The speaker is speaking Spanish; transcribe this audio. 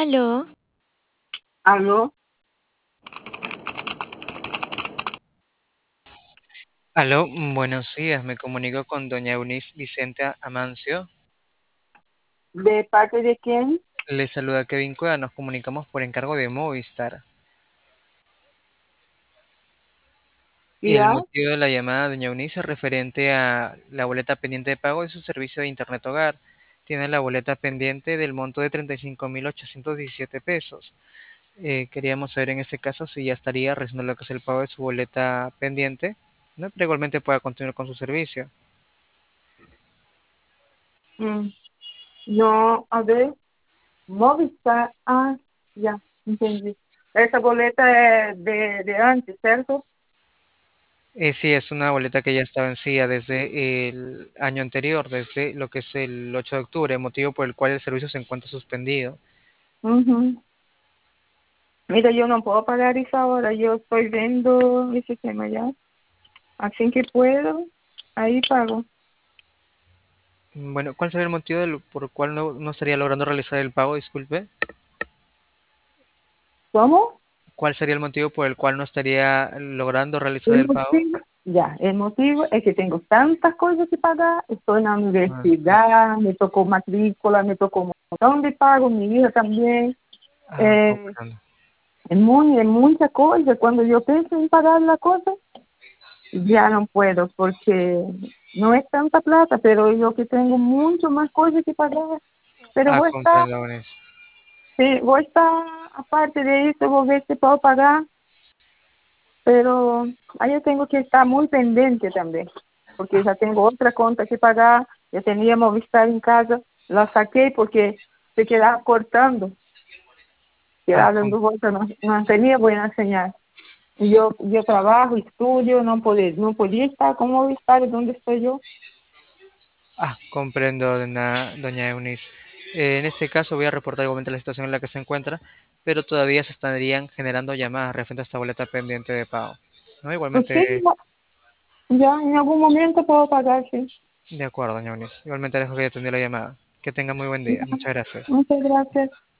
Aló, Aló, Aló, buenos días, me comunico con doña Eunice Vicente Amancio. ¿de parte de quién? Le saluda Kevin Cueva, nos comunicamos por encargo de Movistar. Y el Ya. motivo de la llamada, doña Eunice, es referente a la boleta pendiente de pago de su servicio de Internet Hogar. Tiene la boleta pendiente del monto de 35.817 pesos. Queríamos saber en este caso si ya estaría realizando lo que es el pago de su boleta pendiente, ¿no? Pero igualmente pueda continuar con su servicio. Mm, no, a ver, Movistar. Ah, ya, entendí. Esa boleta es de antes, ¿cierto? Sí, es una boleta que ya está vencida desde el año anterior, desde lo que es el 8 de octubre, motivo por el cual el servicio se encuentra suspendido. Ujú. Mira, yo no puedo pagar eso ahora, yo estoy viendo ese tema ya. Así que puedo, ahí pago. Bueno, ¿cuál sería el motivo por el cual no estaría logrando realizar el pago? Disculpe. ¿Cómo? ¿Cuál sería el motivo por el cual no estaría logrando realizar El el pago? motivo, ya, el motivo es que tengo tantas cosas que pagar, estoy en la Ah, sí. universidad, me tocó matrícula, me tocó un montón de pagos, mi hija también. Eh, Comprendo. es mucha cosa. Cuando yo pienso en pagar la cosa, ya no puedo porque no es tanta plata, pero yo que tengo mucho más cosas que pagar. Pero Comprendo, Vanessa. sí, voy a estar, aparte de eso, voy a ver si puedo pagar, pero ahí yo tengo que estar muy pendiente también, porque Ah, ya tengo otra cuenta que pagar, ya tenía Movistar en casa, la saqué porque se quedaba cortando, quedaba com- dando vueltas, no, no tenía buena señal. Yo trabajo, estudio, no podía estar como estar donde estoy yo. comprendo, doña Eunice. En este caso voy a reportar igualmente la situación en la que se encuentra, pero todavía se estarían generando llamadas referente a esta boleta pendiente de pago. ¿No? Pues sí, Igualmente. ya en algún momento puedo pagar, sí. De acuerdo, doña Eunice. Igualmente dejo que atendí la llamada. Que tenga muy buen día. Muchas gracias. Muchas gracias.